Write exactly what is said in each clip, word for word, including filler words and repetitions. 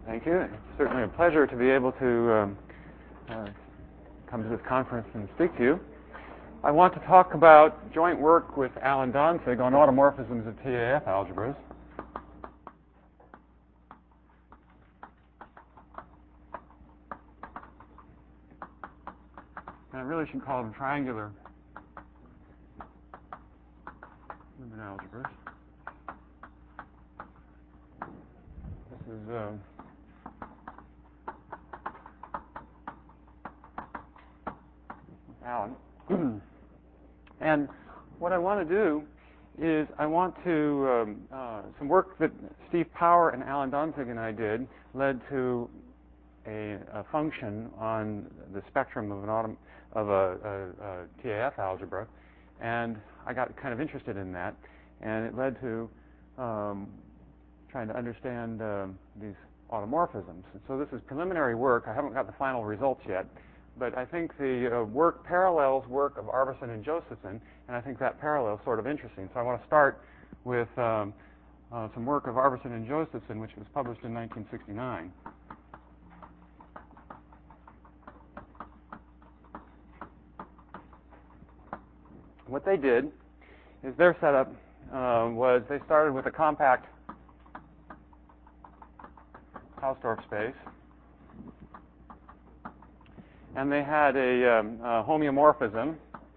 Thank you. It's certainly a pleasure to be able to um, uh, come to this conference and speak to you. I want to talk about joint work with Alan Danzig on automorphisms of T A F algebras. And I really should call them triangular limit algebras. This is uh, Alan. And what I want to do is I want to, um, uh, some work that Steve Power and Alan Danzig and I did led to a, a function on the spectrum of an autom of a, a, a T A F algebra, and I got kind of interested in that, and it led to um, trying to understand uh, these automorphisms. And so this is preliminary work. I haven't got the final results yet, but I think the uh, work parallels work of Arveson and Josephson, and I think that parallel is sort of interesting. So I want to start with um, uh, some work of Arveson and Josephson, which was published in nineteen sixty-nine. What they did is their setup uh, was they started with a compact Hausdorff space, and they had a, um, a homeomorphism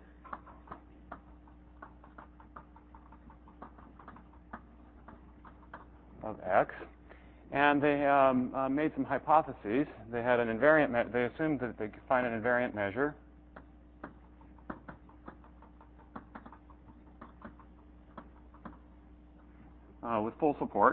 of X, and they um, uh, made some hypotheses. They had an invariant. Me they assumed that they could find an invariant measure uh, with full support.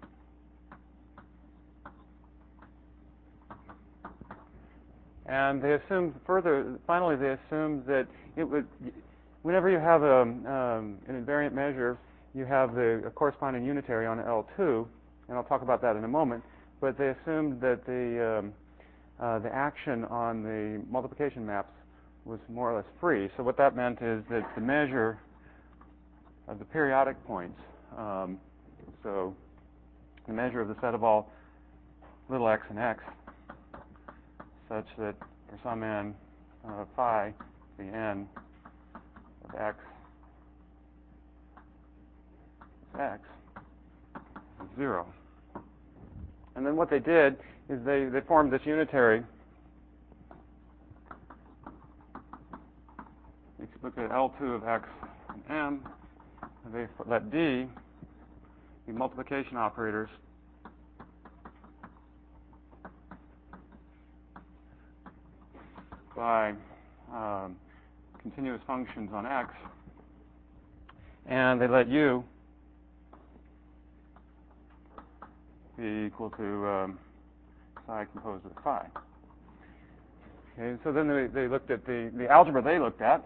And they assumed further, finally, they assumed that it would, whenever you have a, um, an invariant measure, you have the corresponding unitary on L two, and I'll talk about that in a moment. But they assumed that the um, uh, the action on the multiplication maps was more or less free. So what that meant is that the measure of the periodic points, um, so the measure of the set of all little x and x, such that for some n uh, phi, the n of x is x is zero. And then what they did is they, they formed this unitary. You look at L two of x and m, and they let D be multiplication operators by um, continuous functions on x, and they let u be equal to um, psi composed of phi. Okay, so then they, they looked at the, the algebra they looked at,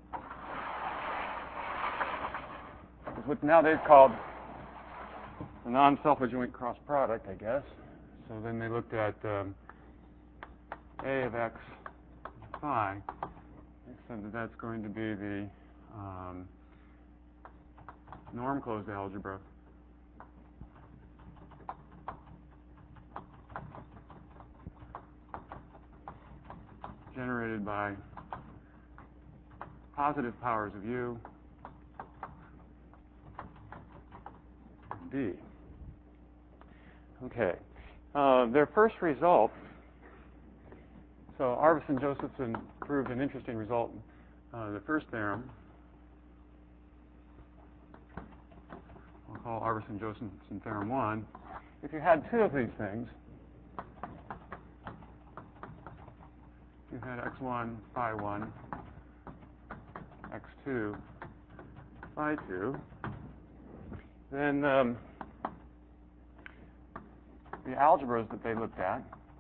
is what's nowadays called the non-self-adjoint cross product, I guess. So then they looked at um, a of x phi, said that that's going to be the um, norm-closed algebra generated by positive powers of u and d. Okay. Uh, their first result, so Arveson Josephson proved an interesting result, uh, the first theorem. We'll call Arveson Josephson theorem one. If you had two of these things, you had x one, phi one, x two, phi two, then um, the algebras that they looked at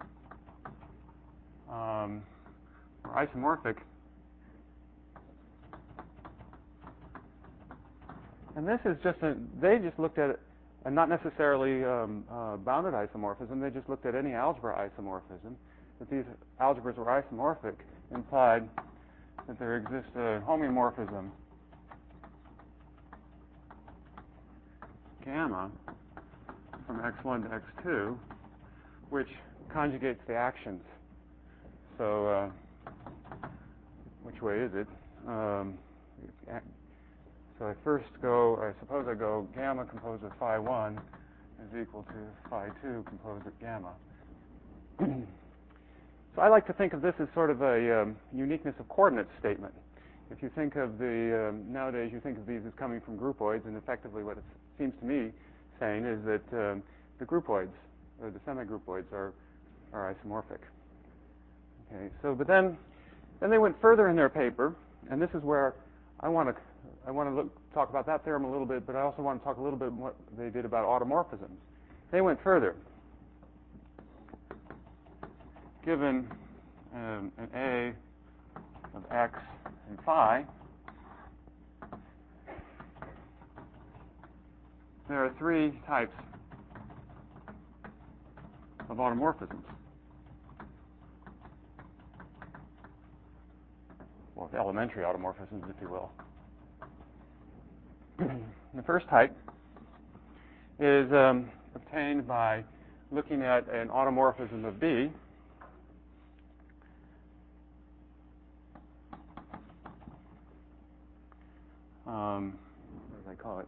um, were isomorphic. And this is just a, they just looked at it, and not necessarily um, uh, bounded isomorphism, they just looked at any algebra isomorphism. That these algebras were isomorphic implied that there exists a homeomorphism gamma from x one to x two which conjugates the actions. So uh, which way is it? Um, so I first go, I suppose I go gamma composed with phi one is equal to phi two composed with gamma. So I like to think of this as sort of a um, uniqueness of coordinates statement. If you think of the, um, nowadays you think of these as coming from groupoids, and effectively what it seems to me saying is that um, the groupoids, or the semigroupoids, are, are isomorphic. Okay, so but then, then they went further in their paper, and this is where I want to, I want to look, talk about that theorem a little bit, but I also want to talk a little bit what they did about automorphisms. They went further. Given um, an A of x and phi, there are three types of automorphisms. Well, elementary automorphisms, if you will. The first type is um, obtained by looking at an automorphism of B Um, what do I call it?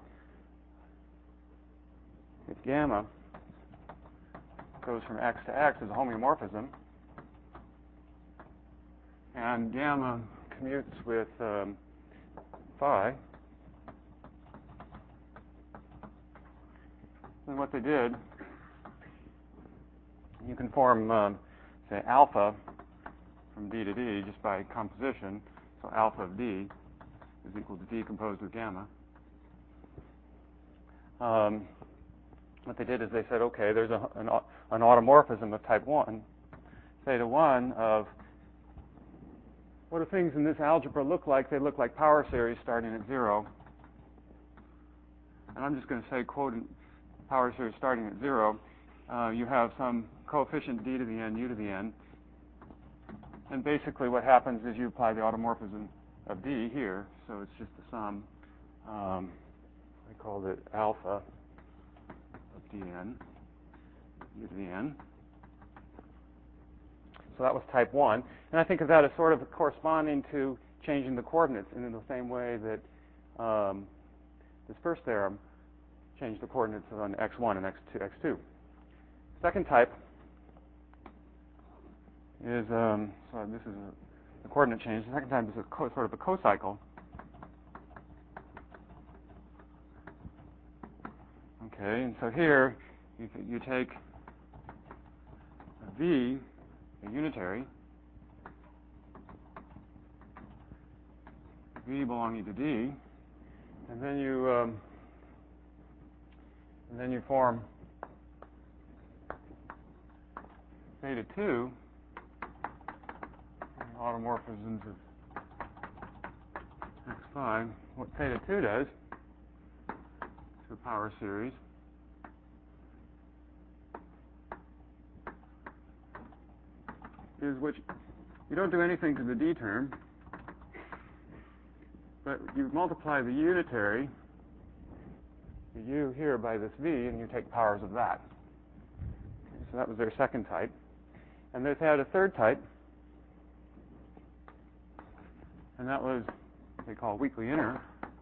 If gamma goes from x to x as a homeomorphism, and gamma commutes with um, phi, then what they did, you can form, um, say, alpha from D to D just by composition. So alpha of D is equal to D composed with gamma. Um, what they did is they said, okay, there's a, an, an automorphism of type one, theta one of what do things in this algebra look like? They look like power series starting at zero. And I'm just going to say, quote, power series starting at zero. Uh, you have some coefficient D to the n, U to the n. And basically what happens is you apply the automorphism of D here, so it's just the sum. Um, I called it alpha of dn, U to the n. So that was type one. And I think of that as sort of corresponding to changing the coordinates in the same way that um, this first theorem changed the coordinates on x one and x two. X two. Second type is, um, so this is a, the coordinate change. The second type is a co- sort of a cocycle. Okay, and so here you, you take a V, a unitary, V belonging to D, and then you um, and then you form theta two, automorphisms of x five. What theta two does to a power series is which you don't do anything to the D term, but you multiply the unitary, the U here, by this V, and you take powers of that. Okay, so that was their second type. And they've had a third type, and that was what they call weakly inner.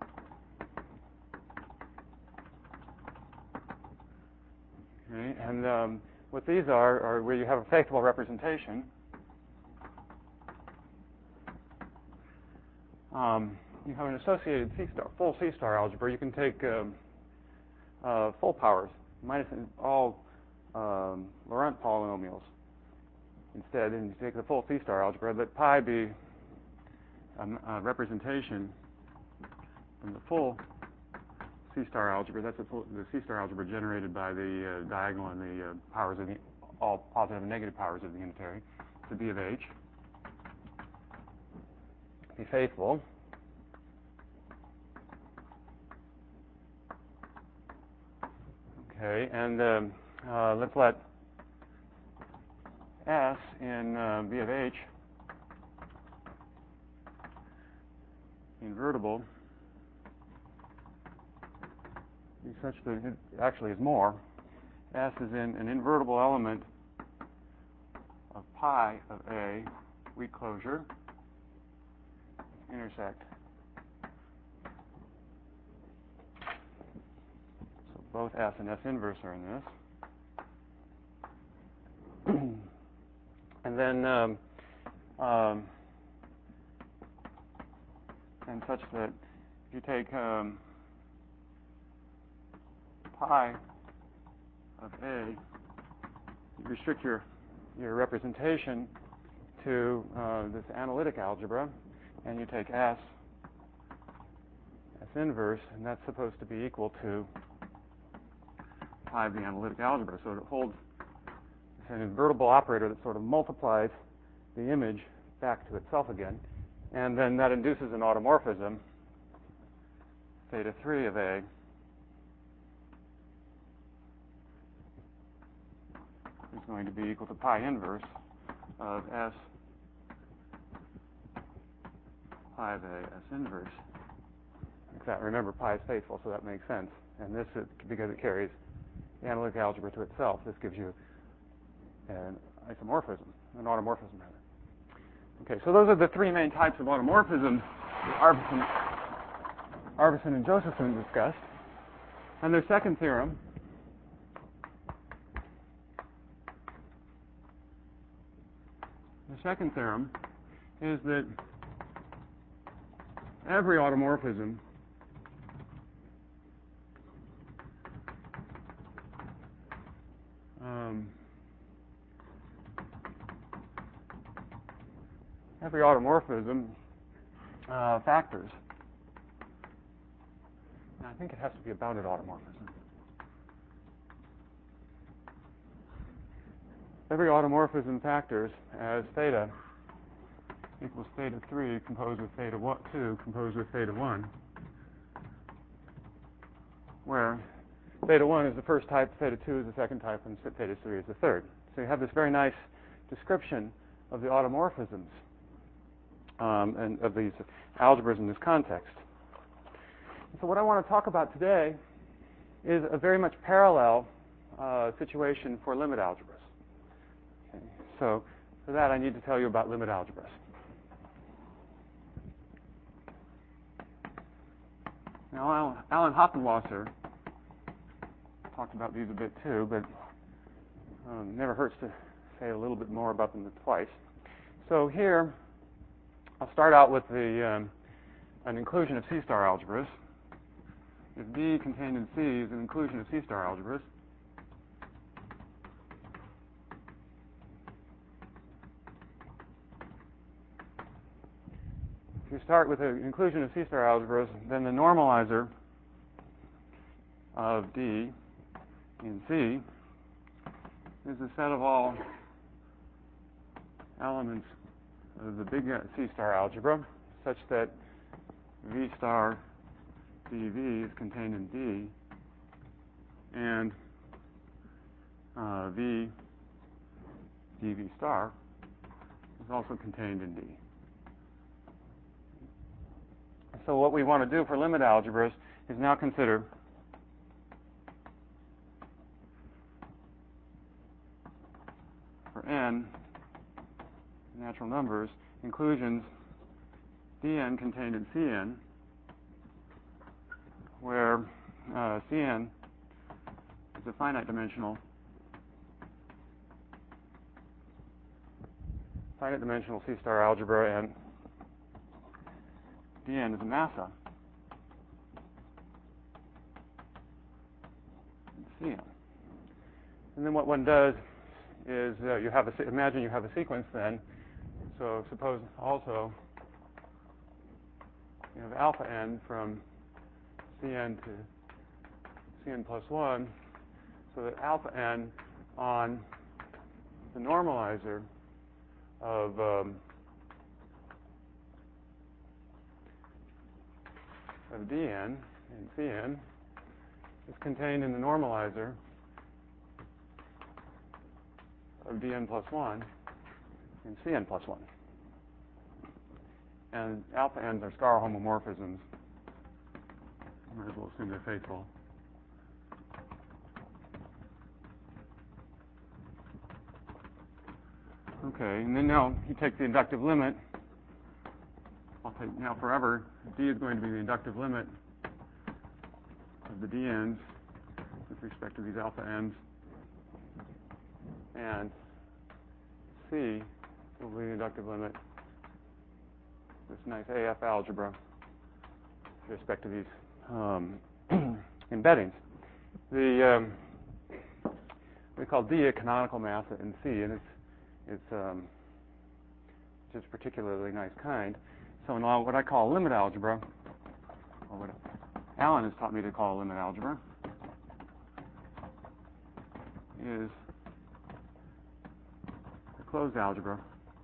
Okay, and um, what these are are where you have a faithful representation. Um, you have an associated C-star, full C-star algebra. You can take um, uh, full powers, minus all um, Laurent polynomials instead, and you take the full C-star algebra. Let pi be a, a representation from the full C-star algebra. That's the, full, the C-star algebra generated by the uh, diagonal and the uh, powers of the, all positive and negative powers of the unitary. To B of H. Be faithful. Okay, and um, uh, let's let S in uh, B of H invertible be such that it actually is more. S is in an invertible element pi of A, weak closure, intersect. So both S and S inverse are in this. And then, um, um, and such that if you take um, pi of A, you restrict your your representation to uh, this analytic algebra, and you take S, S inverse, and that's supposed to be equal to pi of the analytic algebra. So it holds an invertible operator that sort of multiplies the image back to itself again, and then that induces an automorphism, theta three of A is going to be equal to pi inverse of S pi of A S inverse. Like that. Remember, pi is faithful, so that makes sense. And this is because it carries the analytic algebra to itself. This gives you an isomorphism, an automorphism rather. Okay, so those are the three main types of automorphisms that Arfvedson, Arfvedson and Josephson discussed. And their second theorem The second theorem is that every automorphism um, every automorphism uh, factors. Now, I think it has to be a bounded automorphism. Every automorphism factors as theta equals theta three composed with theta two composed with theta one, where theta one is the first type, theta two is the second type, and theta three is the third. So you have this very nice description of the automorphisms um, and of these algebras in this context. So what I want to talk about today is a very much parallel uh, situation for limit algebras. Okay. So for that, I need to tell you about limit algebras. Now, Alan Hoppenwasser talked about these a bit too, but um, never hurts to say a little bit more about them twice. So here, I'll start out with the um, an inclusion of C-star algebras. If B contained in C is an inclusion of C-star algebras, if you start with an inclusion of C-star algebras, then the normalizer of D in C is the set of all elements of the big C-star algebra, such that V star dV is contained in D, and uh, V dV star is also contained in D. So what we want to do for limit algebras is now consider for n natural numbers inclusions Dn contained in Cn, where uh, Cn is a finite dimensional finite dimensional C-star algebra, and Dn is a massa in Cn. And then what one does is uh, you have a imagine you have a sequence then. So suppose also you have alpha n from Cn to Cn plus one, so that alpha n on the normalizer of um, of Dn in Cn is contained in the normalizer of Dn plus one in Cn plus one. And alpha n's are scar homomorphisms. Might as well assume they're faithful. Okay, and then now you take the inductive limit. I'll take now forever, D is going to be the inductive limit of the D n's with respect to these alpha n's. And C will be the inductive limit of this nice A F algebra with respect to these um, embeddings. The um, we call D a canonical mass in C, and it's it's um, just particularly nice kind. So now what I call a limit algebra, or what Alan has taught me to call a limit algebra, is a closed algebra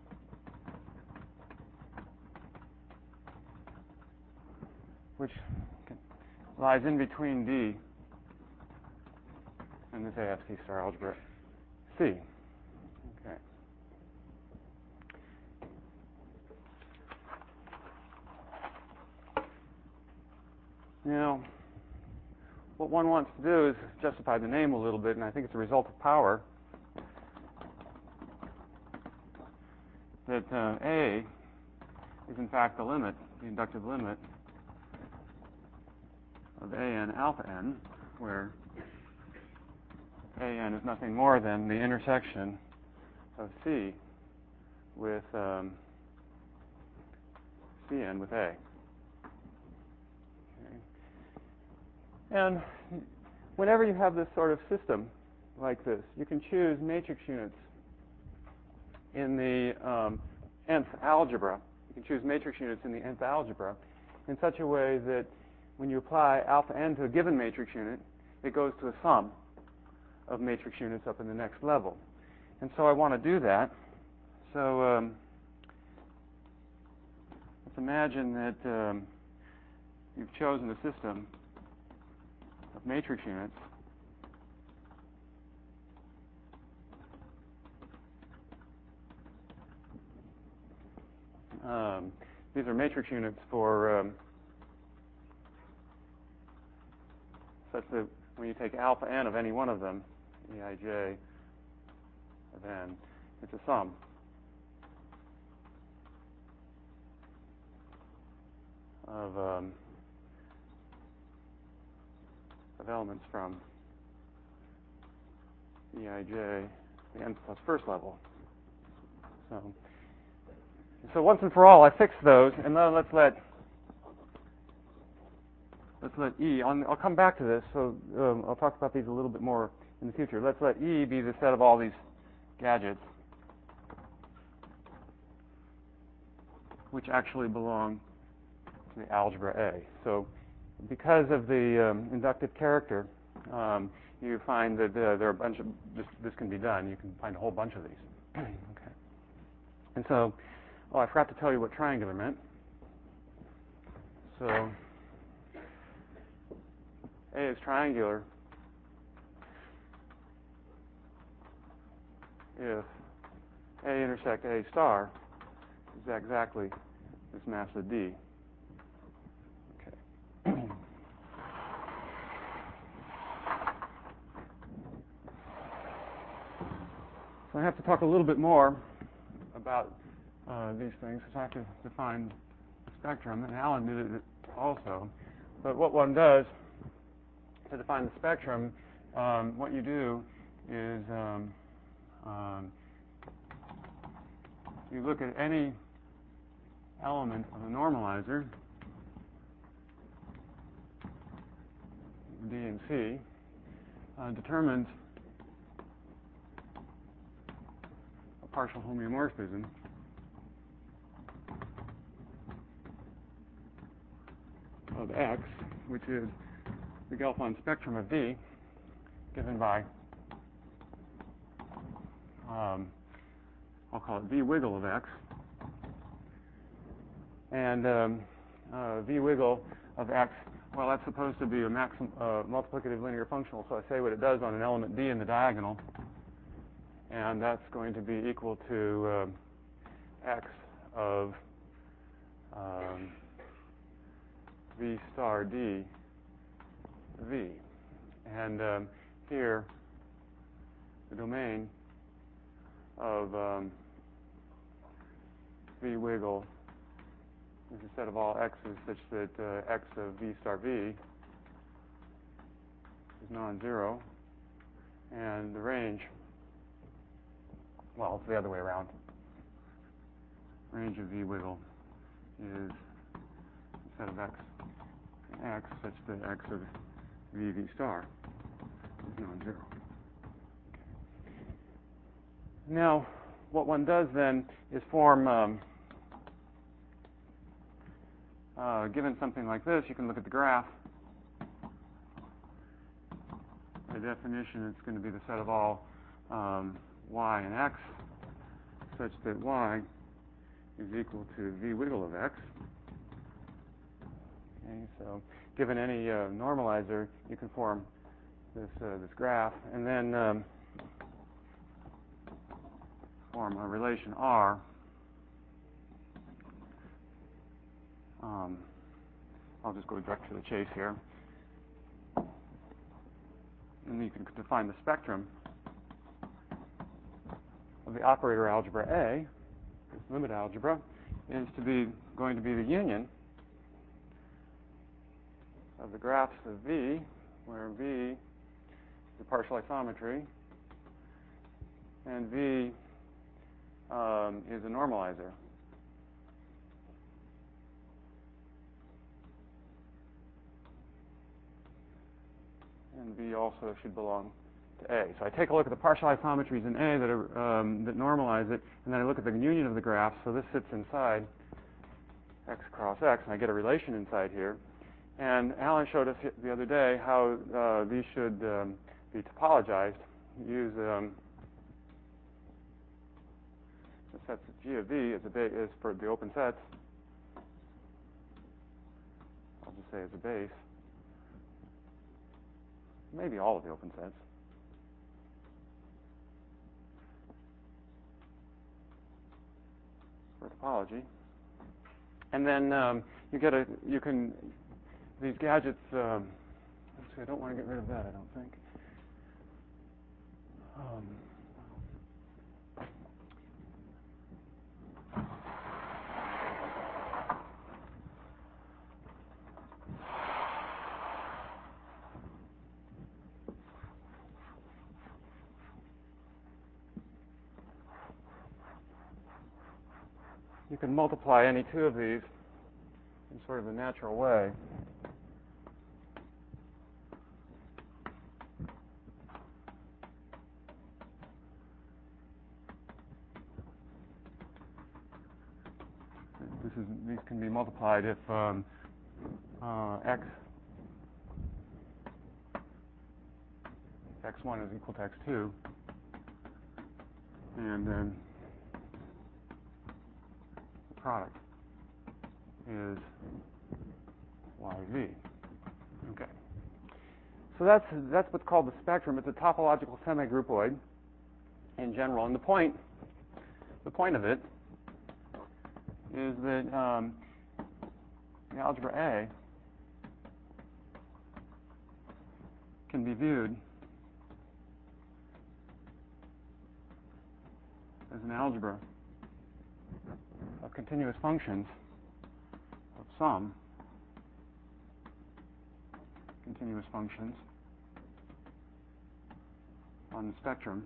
which lies in between D and this A F C star algebra C. Okay. Now, what one wants to do is justify the name a little bit, and I think it's a result of power that uh, A is in fact the limit, the inductive limit of A n alpha n, where A n is nothing more than the intersection of C with um, C n with A. Okay. And whenever you have this sort of system like this, you can choose matrix units in the um, nth algebra. You can choose matrix units in the nth algebra in such a way that when you apply alpha n to a given matrix unit, it goes to a sum of matrix units up in the next level. And so I want to do that. So um, let's imagine that um, you've chosen a system of matrix units um, these are matrix units for um, such that when you take alpha n of any one of them, Eij of n, it's a sum of um, of elements from Eij, the n plus first level. So, so once and for all, I fix those, and then let's let let's let E. I'll, I'll come back to this. So um, I'll talk about these a little bit more in the future. Let's let E be the set of all these gadgets which actually belong to the algebra A. So because of the um, inductive character, um, you find that uh, there are a bunch of, this, this can be done. You can find a whole bunch of these. Okay. And so, oh, I forgot to tell you what triangular meant. So A is triangular if A intersect A star is exactly this mass of D. Okay. So I have to talk a little bit more about uh, these things, because I have to define the spectrum, and Alan did it also. But what one does to define the spectrum, um, what you do is um, um, you look at any element of a normalizer, D and C, uh, determines a partial homeomorphism of X, which is the Gelfand spectrum of D, given by, um, I'll call it V wiggle of X, and um, uh, V wiggle of X, well, that's supposed to be a maxim, uh, multiplicative linear functional, so I say what it does on an element D in the diagonal, and that's going to be equal to um, X of um, V star D V. And um, here, the domain of um, V wiggle is a set of all x's such that uh, x of v star v is non-zero, and the range, well, it's the other way around. Range of v wiggle is a set of x and x such that x of v v star is non-zero. Now, what one does then is form, um, uh, given something like this, you can look at the graph. By definition, it's going to be the set of all um, y and x such that y is equal to v wiggle of x. Okay, so given any uh, normalizer, you can form this uh, this graph, and then um, form a relation R. Um, I'll just go direct to the chase here. And you can define the spectrum of the operator algebra A, this limit algebra, is to be going to be the union of the graphs of V, where V is the partial isometry, and V um, is a normalizer. And V also should belong to A. So I take a look at the partial isometries in A that are um, that normalize it, and then I look at the union of the graphs. So this sits inside x cross x, and I get a relation inside here. And Alan showed us the other day how uh, these should um, be topologized. Use um, the sets of G of V as a base is for the open sets. I'll just say as a base. Maybe all of the open sets. For topology. And then um, you get a, you can, these gadgets, um, let's see, I don't want to get rid of that, I don't think. Um, you can multiply any two of these in sort of a natural way. This is, these can be multiplied if um, uh, x x one is equal to x two, and then the product is y v. Okay. So that's that's what's called the spectrum. It's a topological semigroupoid in general, and the point the point of it is that um, the algebra A can be viewed as an algebra of continuous functions of some continuous functions on the spectrum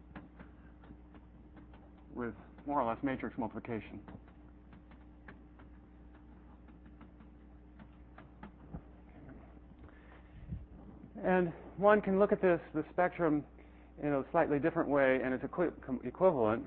with more or less matrix multiplication. And one can look at this, the spectrum, in a slightly different way, and it's equi equivalent.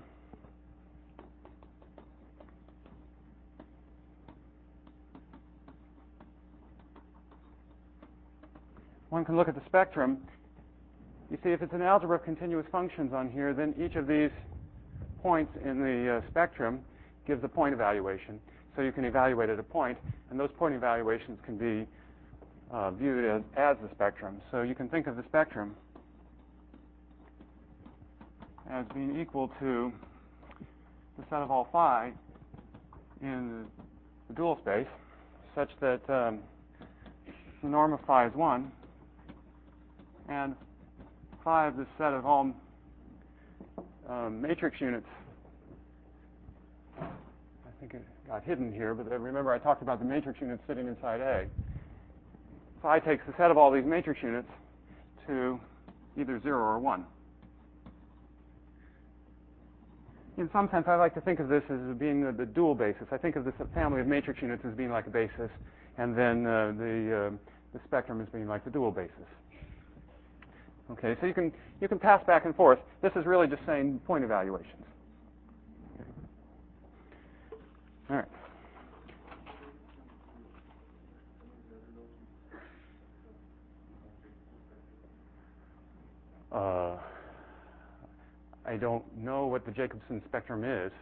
One can look at the spectrum. You see, if it's an algebra of continuous functions on here, then each of these points in the uh, spectrum gives a point evaluation. So you can evaluate at a point, and those point evaluations can be uh, viewed as, as the spectrum. So you can think of the spectrum as being equal to the set of all phi in the dual space, such that um, the norm of phi is one, and phi of this set of all um, matrix units, I think it got hidden here, but remember I talked about the matrix units sitting inside A. Phi takes the set of all these matrix units to either zero or one. In some sense, I like to think of this as being the, the dual basis. I think of this family of matrix units as being like a basis, and then uh, the, uh, the spectrum as being like the dual basis. Okay, so you can, you can pass back and forth. This is really just saying point evaluations. Okay. All right. Uh, I don't know what the Jacobson spectrum is.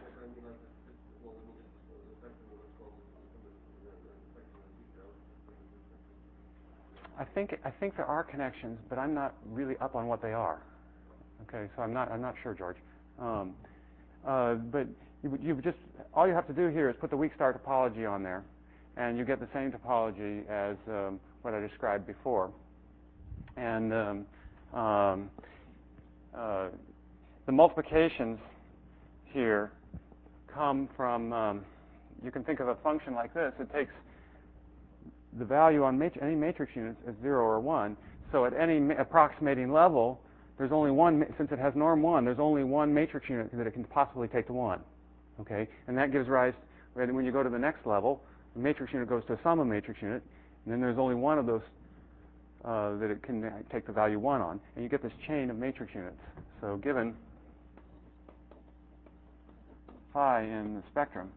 I think I think there are connections, but I'm not really up on what they are. Okay, so I'm not I'm not sure, George. Um, uh, but you, you just all you have to do here is put the weak star topology on there, and you get the same topology as um, what I described before. And um, um, uh, the multiplications here come from. Um, you can think of a function like this. It takes the value on mat- any matrix units as zero or one. So at any ma- approximating level, there's only one, since it has norm one, there's only one matrix unit that it can possibly take to one. Okay? And that gives rise, when you go to the next level, the matrix unit goes to a sum of matrix unit, and then there's only one of those uh, that it can take the value one on. And you get this chain of matrix units. So given phi in the spectrum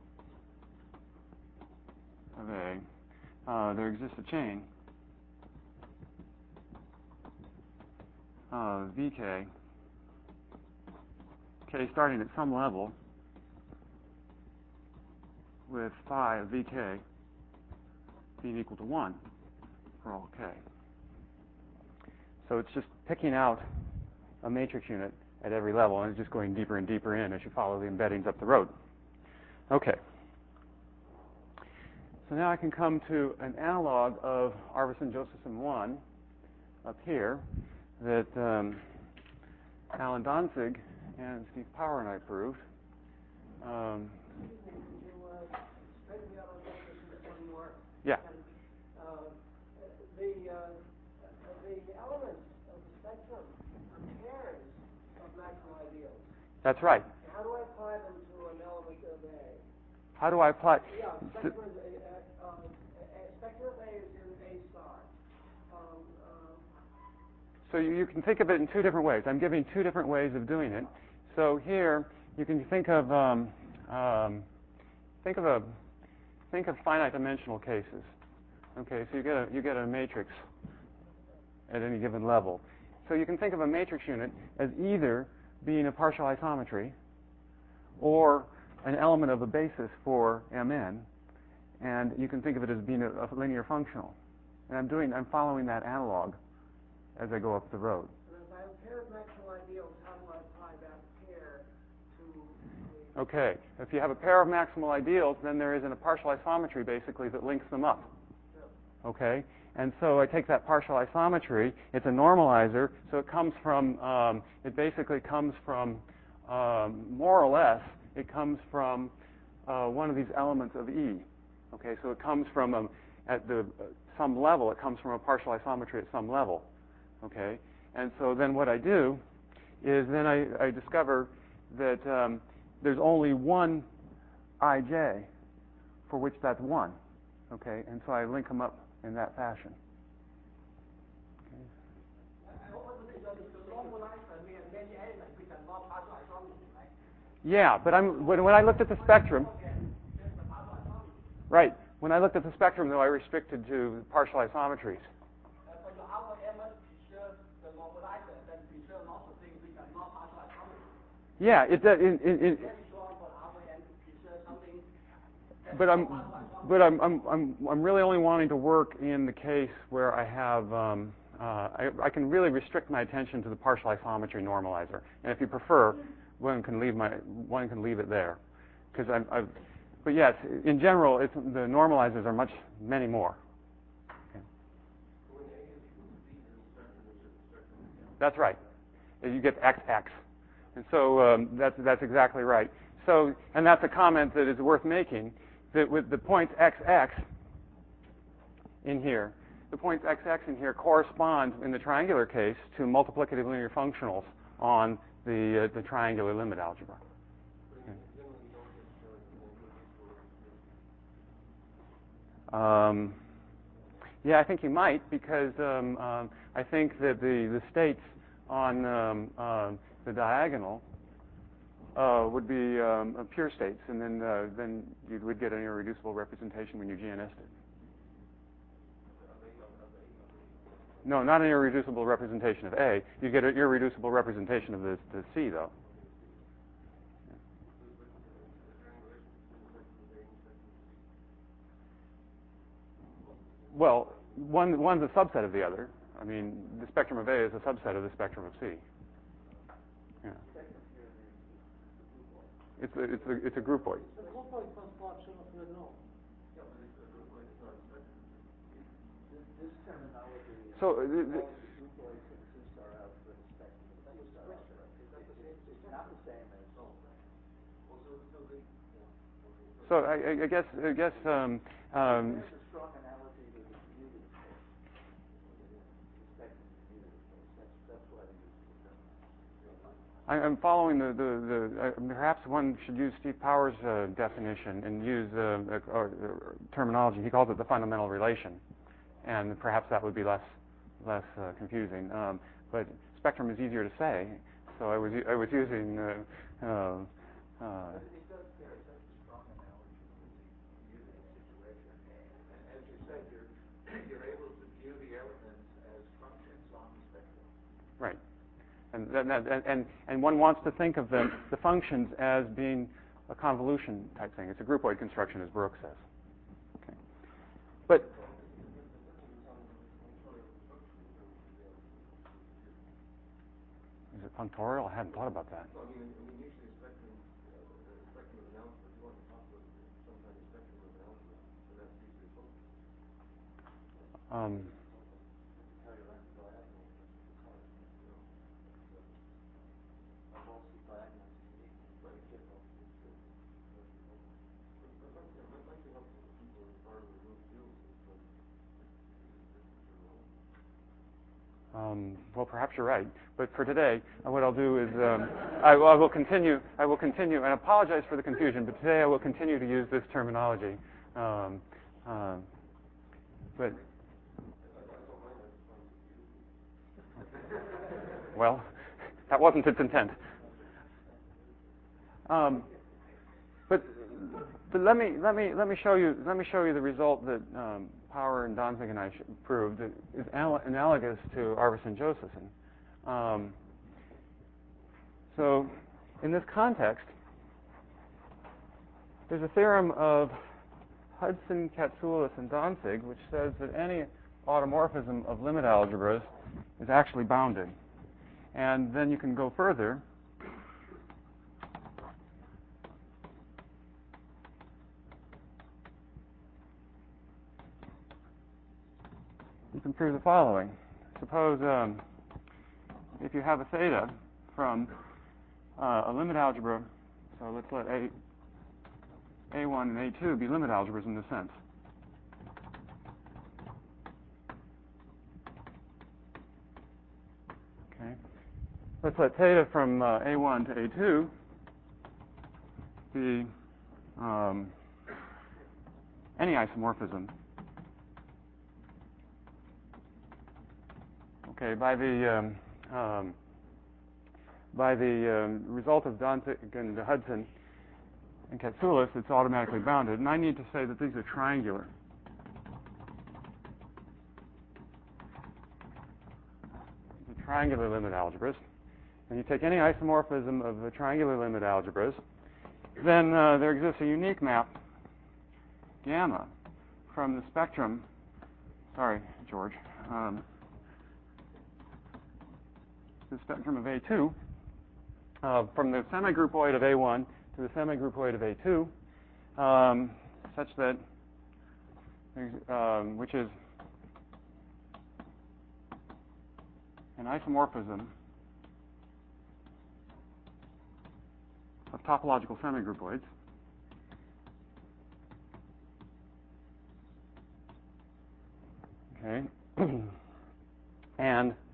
of A, Uh, there exists a chain of V K, K starting at some level with phi of V K being equal to one for all K. So it's just picking out a matrix unit at every level, and it's just going deeper and deeper in as you follow the embeddings up the road. Okay. So now I can come to an analog of Arvesson-Josephson one up here that um, Alan Danzig and Steve Power and I proved. Um, yeah. Uh, the, uh, the elements of the spectrum are pairs of maximal ideals. That's right. How do I apply them to an element of A? How do I apply? Yeah, spectrum, uh, uh, spectrum of A is in A star. Um, um, so you, you can think of it in two different ways. I'm giving two different ways of doing it. So here you can think of um, um, think of a think of finite dimensional cases. Okay, so you get a you get a matrix at any given level. So you can think of a matrix unit as either being a partial isometry or an element of a basis for M n, and you can think of it as being a, a linear functional. And I'm doing, I'm following that analog as I go up the road. And if I have a pair of maximal ideals, how do I apply that pair to the... Okay, if you have a pair of maximal ideals, then there isn't a partial isometry basically that links them up. Yeah. Okay, and so I take that partial isometry. It's a normalizer, so it comes from, um, it basically comes from, um, more or less, it comes from uh, one of these elements of E. Okay, so it comes from, a, at the uh, some level, it comes from a partial isometry at some level. Okay, and so then what I do is then I, I discover that um, there's only one I J for which that's one. Okay, and so I link them up in that fashion. Yeah, but I'm when, when I looked at the spectrum, right? When I looked at the spectrum, though, I restricted to partial isometries. Yeah, it does. It, it, it, but I'm, but I'm, I'm, I'm, I'm really only wanting to work in the case where I have, um, uh, I, I can really restrict my attention to the partial isometry normalizer. And if you prefer, one can leave my, one can leave it there, because I'm, I've, but yes, in general, it's, the normalizers are much, many more. Okay. That's right. You get X X. And so um, that's, that's exactly right. So, and that's a comment that is worth making, that with the points X X in here, the points X X in here correspond, in the triangular case, to multiplicative linear functionals on the, uh, the triangular limit algebra. Um, yeah, I think you might, because um, um, I think that the, the states on um, uh, the diagonal uh, would be um, uh, pure states, and then uh, then you would get an irreducible representation when you G N S'd it. No, not an irreducible representation of A. You get an irreducible representation of the, the C, though. Well, one one's a subset of the other. I mean, the spectrum of A is a subset of the spectrum of C. Yeah. It's a, it's a, it's a groupoid. The groupoid construction of Renault. This terminology is So, uh, the, the, groupoids exist are out for the spectrum of C star algebra. It's not the same as. So I, I guess I guess um, um, There's a strong analogy to the commuting case. The spectrum commuting case. That's that's why they use the term. I, I'm following the the, the uh, perhaps one should use Steve Powers' uh, definition and use uh, uh, uh, terminology. He calls it the fundamental relation, and perhaps that would be less less uh, confusing. Um, but spectrum is easier to say, so I was I was using. Uh, uh, uh, Right, and, that, and and one wants to think of the the functions as being a convolution type thing. It's a groupoid construction, as Brooks says. Okay, but is it punctorial? I hadn't thought about that. Um, Um, well, perhaps you're right. But for today, uh, what I'll do is um, I, I will continue. I will continue, and I apologize for the confusion. But today, I will continue to use this terminology. Um, uh, but well, that wasn't its intent. Um, but but let me let me let me show you let me show you the result that um, Power and Danzig and I proved that is al- analogous to Arvesson-Josephson. Um, so, in this context, there's a theorem of Hudson, Katsoulis, and Danzig which says that any automorphism of limit algebras is actually bounded, and then you can go further. You can prove the following. Suppose um, if you have a theta from uh, a limit algebra, so let's let A, A one and A two be limit algebras in this sense. Okay. Let's let theta from uh, A one to A two be um, any isomorphism. Okay, by the um, um, by the um, result of Danzig and Hudson and Katsoulis, it's automatically bounded, and I need to say that these are triangular. The triangular limit algebras, and you take any isomorphism of the triangular limit algebras, then uh, there exists a unique map gamma from the spectrum. Sorry, George. Um, the spectrum of A two, uh, from the semigroupoid of A one to the semigroupoid of A two, um, such that, um, which is an isomorphism of topological semigroupoids. Okay. And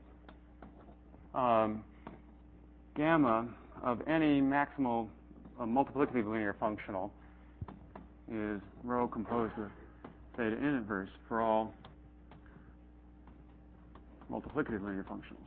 um, gamma of any maximal uh, multiplicative linear functional is rho composed of theta in inverse for all multiplicative linear functionals.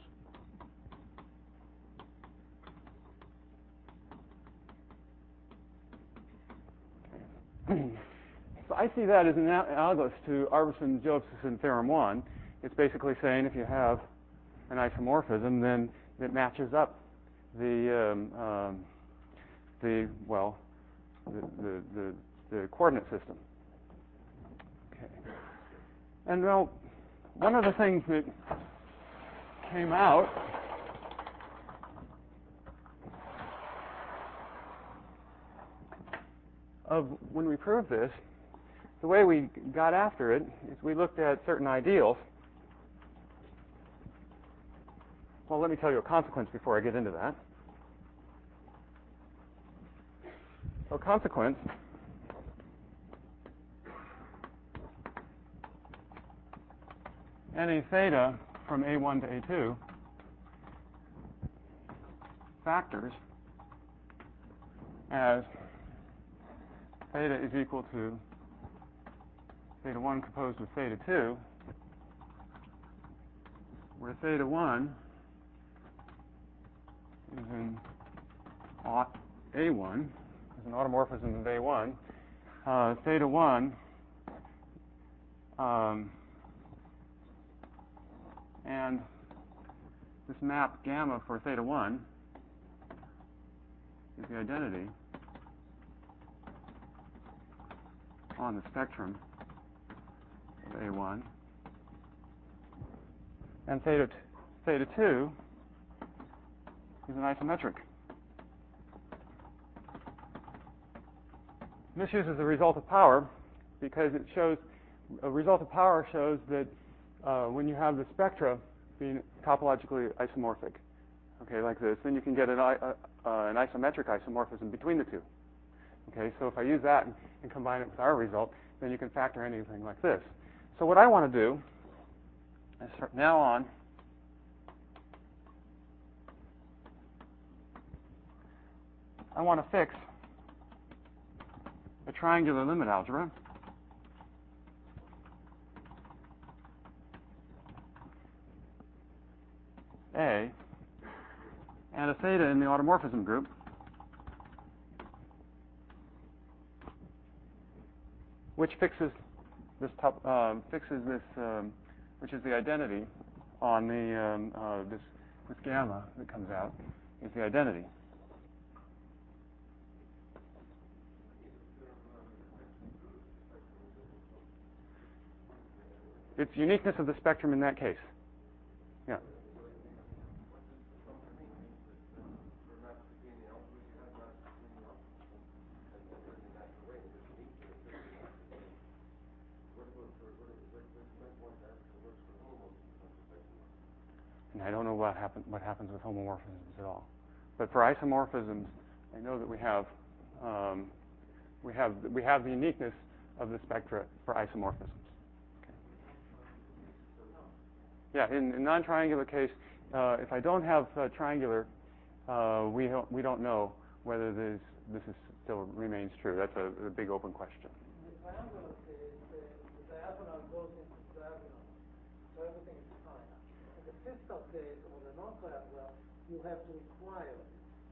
Okay. So I see that as analogous to Arvesson-Josephson theorem one. It's basically saying if you have an isomorphism, then it matches up the um, um, the well the, the the the coordinate system. Okay. And well, one of the things that came out of when we proved this, the way we got after it is we looked at certain ideals. Well, let me tell you a consequence before I get into that. So consequence any theta from A one to A two factors as theta is equal to theta one composed with theta two, where theta one is in aught A one, is an automorphism of A one. Uh, theta one um, and this map gamma for theta one is the identity on the spectrum of A one. And theta, theta two is an isometric. This uses the result of power because it shows, a result of power shows that uh, when you have the spectra being topologically isomorphic, okay, like this, then you can get an, uh, uh, an isometric isomorphism between the two. Okay, so if I use that and, and combine it with our result, then you can factor anything like this. So what I want to do is from now on, I want to fix a triangular limit algebra A and a theta in the automorphism group which fixes this top, um, fixes this, um, which is the identity on the um, uh, this this gamma that comes out is the identity. It's uniqueness of the spectrum in that case. Yeah. And I don't know what happen, what happens with homomorphisms at all. But for isomorphisms, I know that we have um, we have we have the uniqueness of the spectra for isomorphisms. Yeah, in, in non-triangular case, uh, if I don't have uh, triangular, uh, we don't we don't know whether this this is still remains true. That's a, a big open question. In the triangular case, the, the diagonal goes into the diagonal, so everything is fine. In the fiscal case or the non-triangular, you have to require it.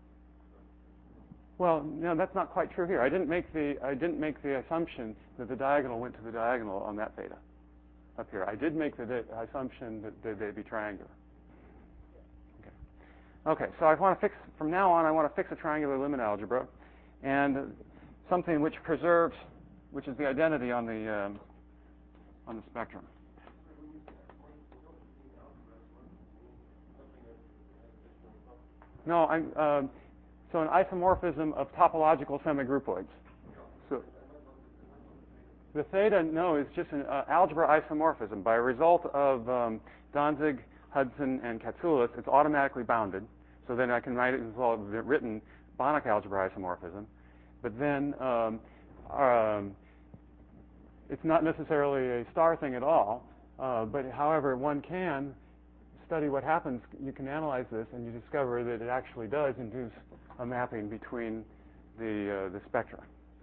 Well, no, that's not quite true here. I didn't make the I didn't make the assumption that the diagonal went to the diagonal on that theta. Up here, I did make the assumption that they, they'd be triangular. Okay. Okay. So I want to fix from now on. I want to fix a triangular limit algebra, and something which preserves, which is the identity on the um, on the spectrum. No, I'm um, so an isomorphism of topological semigroupoids. So. The theta, no, is just an uh, algebra isomorphism. By a result of um, Danzig, Hudson, and Katsoulis, it's automatically bounded. So then I can write it as well, written Banach algebra isomorphism. But then um, um, it's not necessarily a star thing at all. Uh, but however, one can study what happens. You can analyze this, and you discover that it actually does induce a mapping between the uh, the spectra.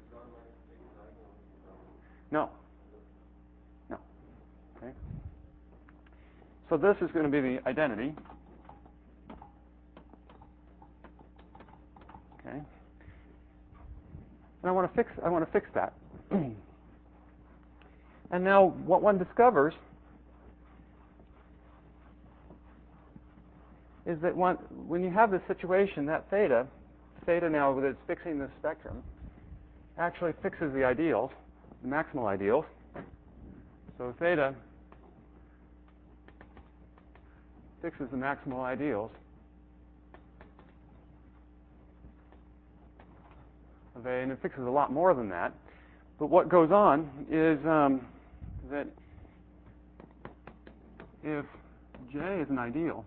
No. No. Okay. So this is going to be the identity. Okay. And I want to fix I want to fix that. And now what one discovers is that one, when you have this situation, that theta, theta now that it's fixing the spectrum, actually fixes the ideals, the maximal ideals. So theta fixes the maximal ideals of A, and it fixes a lot more than that. But what goes on is um, that if J is an ideal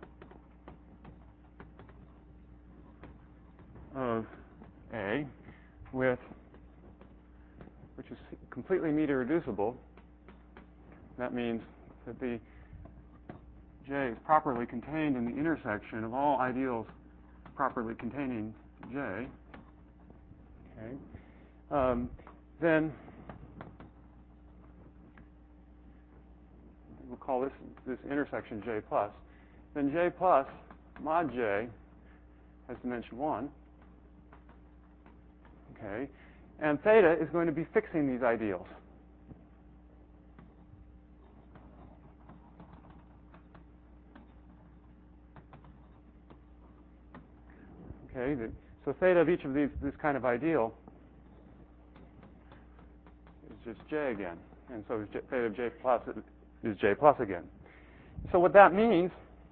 of A, with which is completely meter reducible, that means that the J is properly contained in the intersection of all ideals properly containing J. Okay, um, then we'll call this this intersection J plus. Then J plus mod J has dimension one. Okay, and theta is going to be fixing these ideals. Okay, the, so theta of each of these, this kind of ideal is just J again, and so is J, theta of J plus is J plus again. So what that means,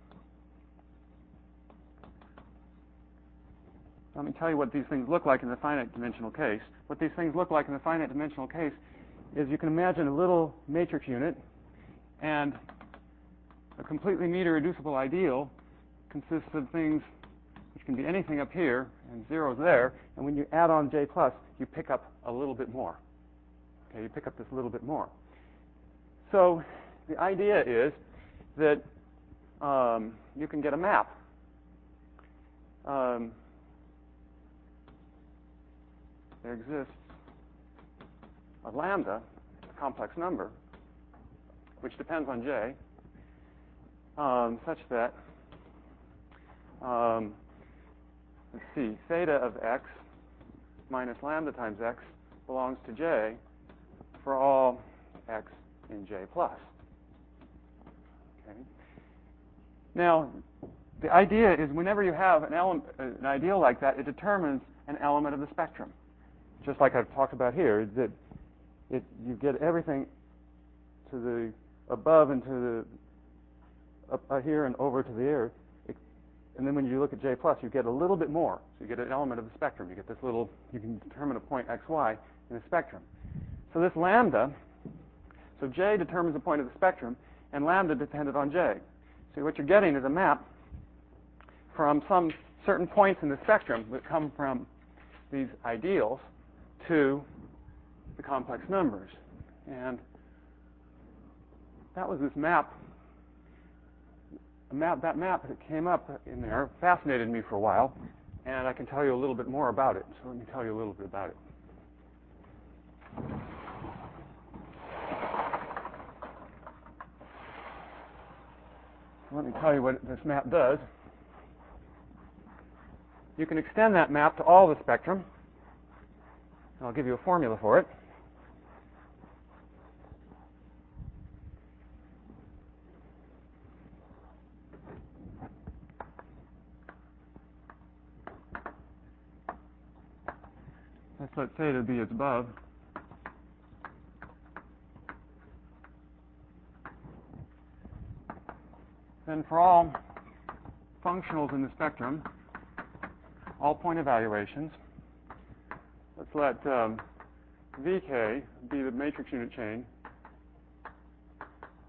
let me tell you what these things look like in the finite dimensional case. What these things look like in the finite dimensional case is you can imagine a little matrix unit, and a completely meter reducible ideal consists of things which can be anything up here and zeros there, and when you add on J plus, you pick up a little bit more. Okay, you pick up this little bit more. So the idea is that um, you can get a map. Um, there exists a lambda, a complex number, which depends on J, um, such that um, let's see, theta of x minus lambda times x belongs to J for all x in J plus. Okay. Now, the idea is whenever you have an, element, an ideal like that, it determines an element of the spectrum. Just like I've talked about here, that it, you get everything to the above and to the up uh, here and over to the air. And then when you look at J plus, you get a little bit more. So you get an element of the spectrum. You get this little, you can determine a point x, y in the spectrum. So this lambda, so J determines the point of the spectrum, and lambda depended on J. So what you're getting is a map from some certain points in the spectrum that come from these ideals to the complex numbers. And that was this map. A map, that map that came up in there fascinated me for a while, and I can tell you a little bit more about it. So let me tell you a little bit about it. Let me tell you what this map does. You can extend that map to all the spectrum, and I'll give you a formula for it. Let's let theta be as above. Then for all functionals in the spectrum, all point evaluations, let's let um, V K be the matrix unit chain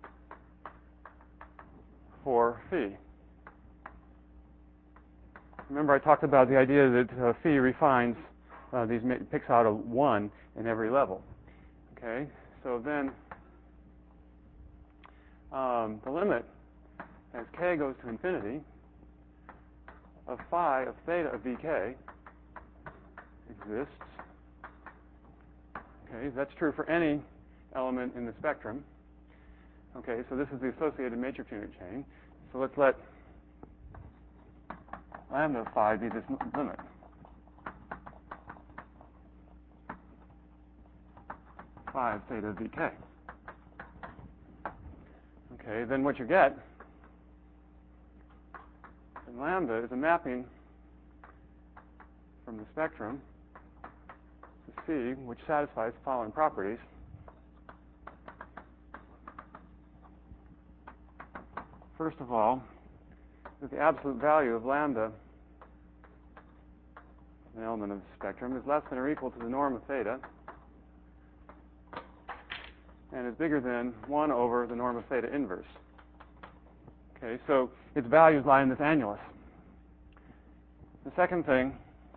for phi. remember I talked about the idea that uh, phi refines uh, these, picks out a one in every level. Okay, so then um, the limit as k goes to infinity of phi of theta of vk exists. Okay, that's true for any element in the spectrum. Okay, so this is the associated matrix unit chain. So let's let lambda of phi be this limit. Phi of theta of vk. Okay, then what you get in lambda is a mapping from the spectrum to C, which satisfies the following properties. First of all, that the absolute value of lambda, an element of the spectrum, is less than or equal to the norm of theta, and is bigger than one over the norm of theta inverse. Okay, so its values lie in this annulus. The second thing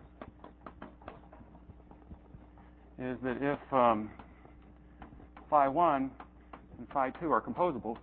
is that if um, phi one and phi two are composable,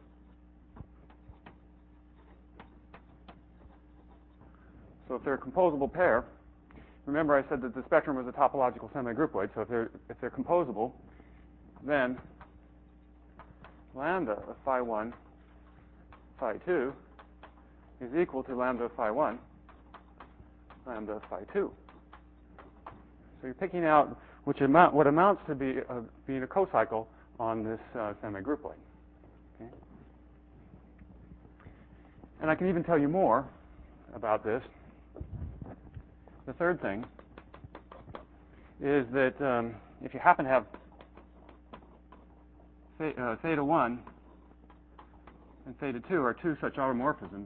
so if they're a composable pair, remember I said that the spectrum was a topological semigroupoid, so if they're, if they're composable, then lambda of phi one, phi two is equal to lambda of phi one, lambda of phi two. So you're picking out which amount, what amounts to be a, being a cocycle on this uh, semigroupoid. Okay? And I can even tell you more about this. The third thing is that um, if you happen to have th uh, theta one and theta two are two such automorphisms,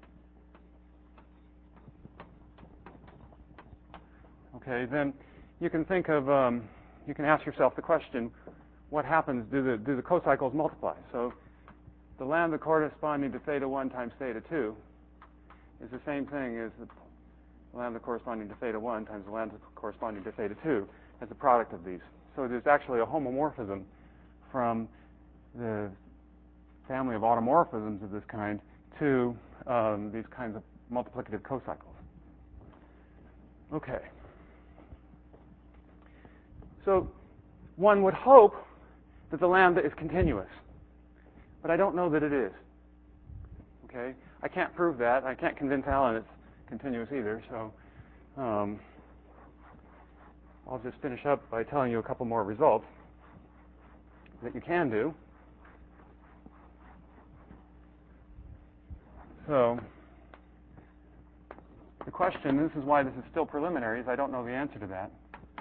okay, then you can think of, um, you can ask yourself the question, what happens, do the, do the cocycles multiply? So the lambda corresponding to theta one times theta two is the same thing as the lambda corresponding to theta one times the lambda corresponding to theta two as the product of these. So there's actually a homomorphism from the family of automorphisms of this kind to um, these kinds of multiplicative cocycles. Okay. So one would hope that the lambda is continuous, but I don't know that it is. Okay? I can't prove that. I can't convince Alan it's continuous either, so um, I'll just finish up by telling you a couple more results that you can do. So the question, this is why this is still preliminary, is I don't know the answer to that.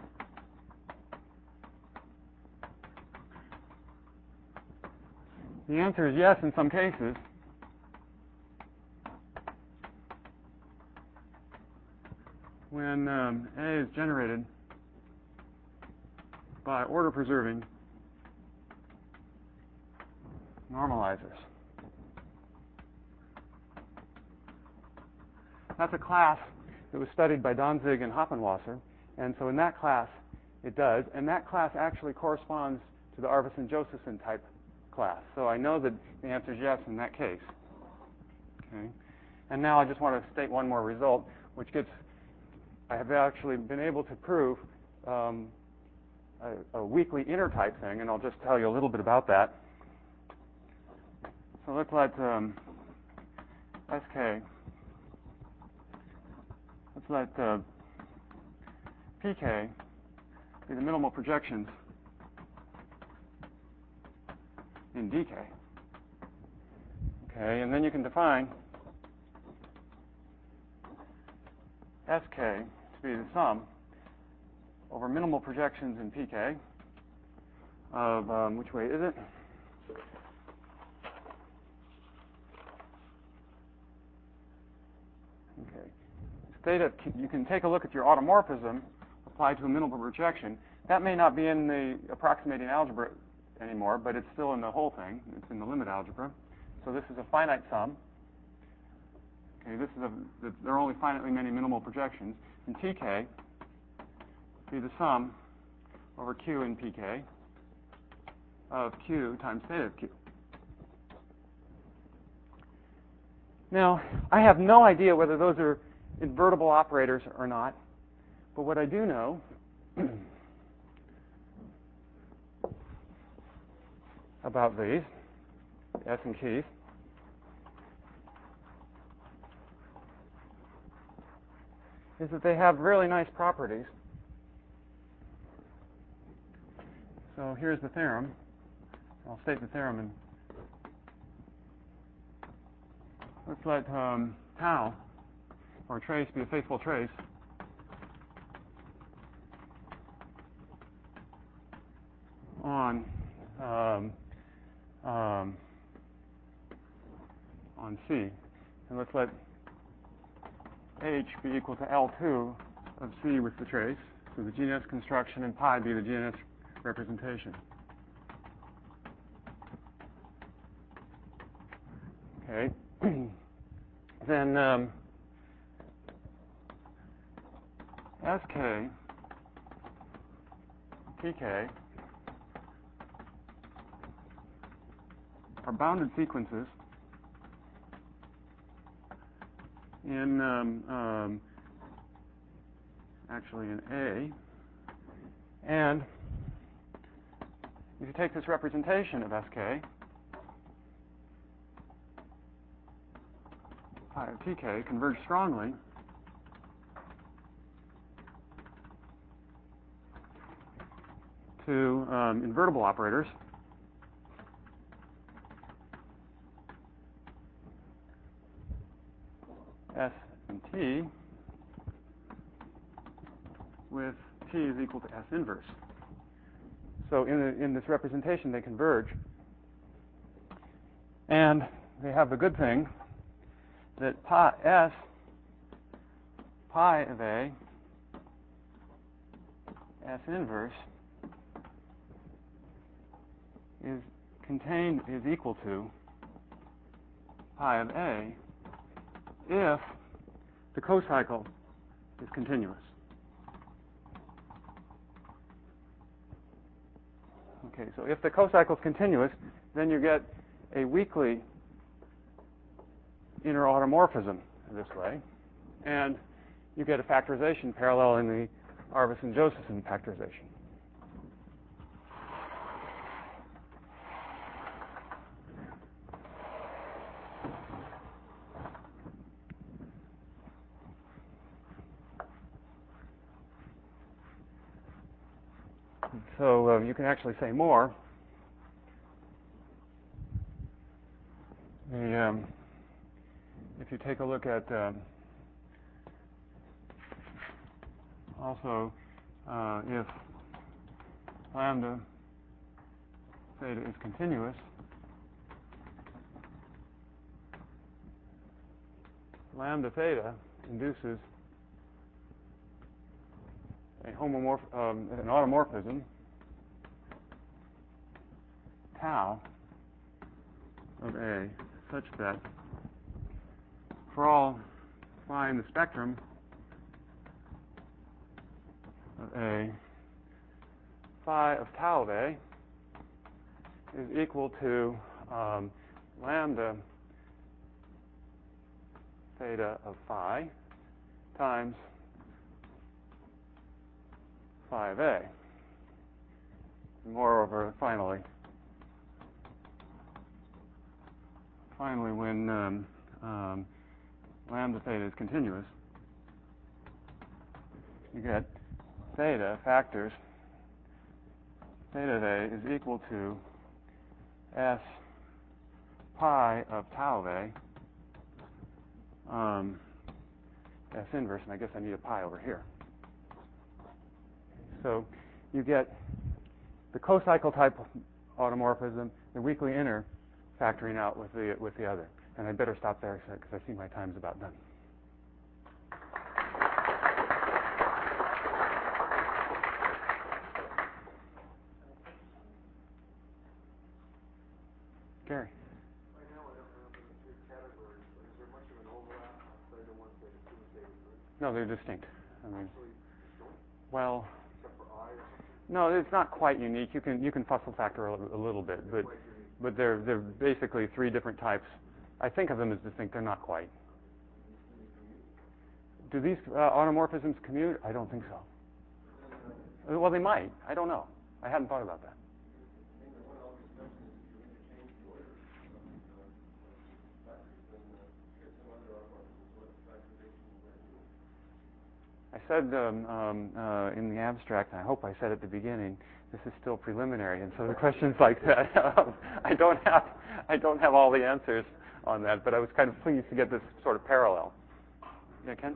The answer is yes in some cases. When um, A is generated by order-preserving normalizers. That's a class that was studied by Danzig and Hoppenwasser, and so in that class it does, and that class actually corresponds to the Arvidsson-Josephson type class. So I know that the answer is yes in that case. Okay. And now I just want to state one more result, which gets, I have actually been able to prove um, a, a weakly intertype thing, and I'll just tell you a little bit about that. So let's let um, S K, let's let uh, P K be the minimal projections in D K. Okay, and then you can define S K to be the sum over minimal projections in P K of, um, which way is it? Okay. Theta, you can take a look at your automorphism applied to a minimal projection. That may not be in the approximating algebra anymore, but it's still in the whole thing. It's in the limit algebra. So this is a finite sum. Okay, this is a, the, there are only finitely many minimal projections. And T K be the sum over Q in P K of Q times theta of Q. Now, I have no idea whether those are invertible operators or not, but what I do know about these, S and Keith, is that they have really nice properties. So here's the theorem. I'll state the theorem and let's let um, tau, or trace, be a faithful trace. On um, um, on C, and let's let H be equal to L two of C with the trace. So the G N S construction and pi be the G N S representation. Okay. Then um, S K, P K are bounded sequences in um, um, actually in A, and if you take this representation of S K, pi of T K converge strongly to um, invertible operators S and T with T is equal to S inverse. So in, the, in this representation, they converge. And they have the good thing that pi, S pi of A S inverse is contained, is equal to pi of A if the cocycle is continuous. Okay, so if the cocycle is continuous, then you get a weakly inner automorphism this way, and you get a factorization parallel in the Arvesson-Josephson factorization. So uh, you can actually say more. The, um, if you take a look at um, also uh, if lambda theta is continuous, lambda theta induces a homomorph, um, an automorphism tau of A such that for all phi in the spectrum of A, phi of tau of A is equal to um, lambda theta of phi times phi of A. Moreover, finally, finally, when um, um, lambda theta is continuous, you get theta factors theta of A is equal to S pi of tau of A um, S inverse, and I guess I need a pi over here. So you get the cocycle type automorphism, the weakly inner factoring out with the with the other. And I'd better stop there because I see my time's about done. Gary. Right now, I don't remember the three categories, but is there much of an overlap on No, they're distinct. I mean, Actually, don't, well, except for I or something. no, it's not quite unique. You can you can fussel factor a, a little bit, but but they're they're basically three different types. I think of them as distinct. They're not quite. Do these uh, automorphisms commute? I don't think so. Uh, Well, they might. I don't know. I hadn't thought about that. I said um, um, uh, in the abstract, and I hope I said at the beginning, this is still preliminary, and so the questions like that, um, I don't have, I don't have all the answers on that, but I was kind of pleased to get this sort of parallel. Yeah, Ken?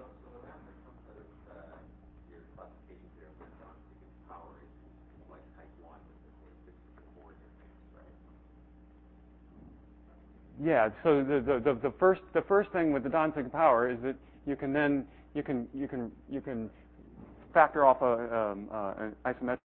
Yeah. So the, the, the, the first the first thing with the Danzig power is that you can then you can you can you can factor off a um, uh, an isometric